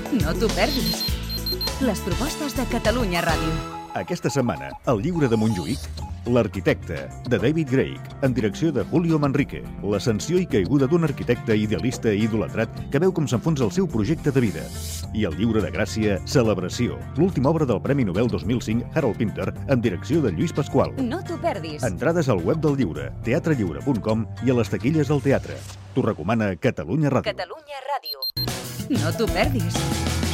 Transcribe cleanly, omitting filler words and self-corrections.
No t'ho perdis. Les propostes de Catalunya Ràdio. Aquesta setmana, al lliure de Montjuïc, L'arquitecte, de David Greig, en direcció de Julio Manrique. L'ascensió i caiguda d'un arquitecte idealista i idolatrat que veu com s'enfonsa el seu projecte de vida. I el lliure de Gràcia, Celebració, l'última obra del Premi Nobel 2005 Harold Pinter, en direcció de Lluís Pasqual. No t'ho perdis. Entrades al web del lliure, teatrelliure.com i a les taquilles del teatre. T'ho recomana Catalunya Ràdio. Catalunya Ràdio. No t'ho perdis.